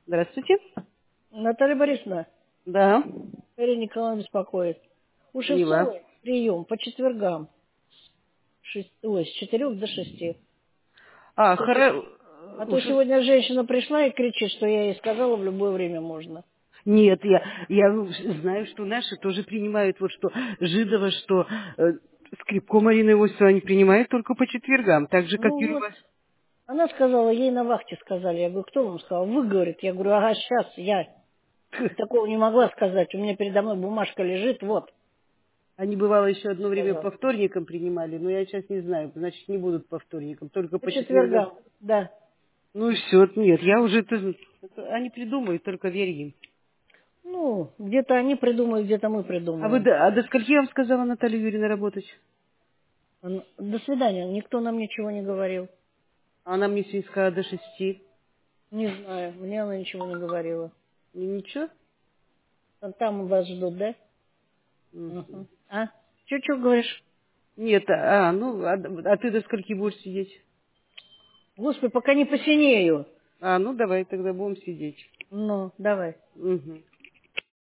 Здравствуйте. Наталья Борисовна, Да. Ирина Николаевна беспокоит. У Поняла. Шевцовой прием по четвергам. С 4 до 6. А, А то уже... сегодня женщина пришла и кричит, что я ей сказала, в любое время можно. Нет, я знаю, что наши тоже принимают, вот что Жидова, что Скрипко Марина Иосифовна, они принимают только по четвергам, так же, как Ну и у вот, вас. она сказала, ей на вахте сказали. Я говорю, кто вам сказал? Вы, говорит. Я говорю, ага, сейчас, я такого не могла сказать. У меня передо мной бумажка лежит, вот, Они, бывало, еще одно время сказала. по вторникам принимали, но я сейчас не знаю, значит, не будут по вторникам, только По по четвергам. четвергам, да. Ну и все, нет, я уже они придумают, только верь им. Ну, где-то они придумают, где-то мы А вы придумаем. до скольки я вам сказала Наталья Юрьевна работать? До свидания. Никто нам ничего не говорил. А она мне сегодня сказала до 6. Не знаю, мне она ничего не говорила. Ничего? Там вас ждут, да? Мгм. Угу. А? Чё говоришь? Нет, а ты до скольки будешь сидеть? Господи, пока не посинею. А, ну давай тогда будем сидеть. Ну, давай. Мгм.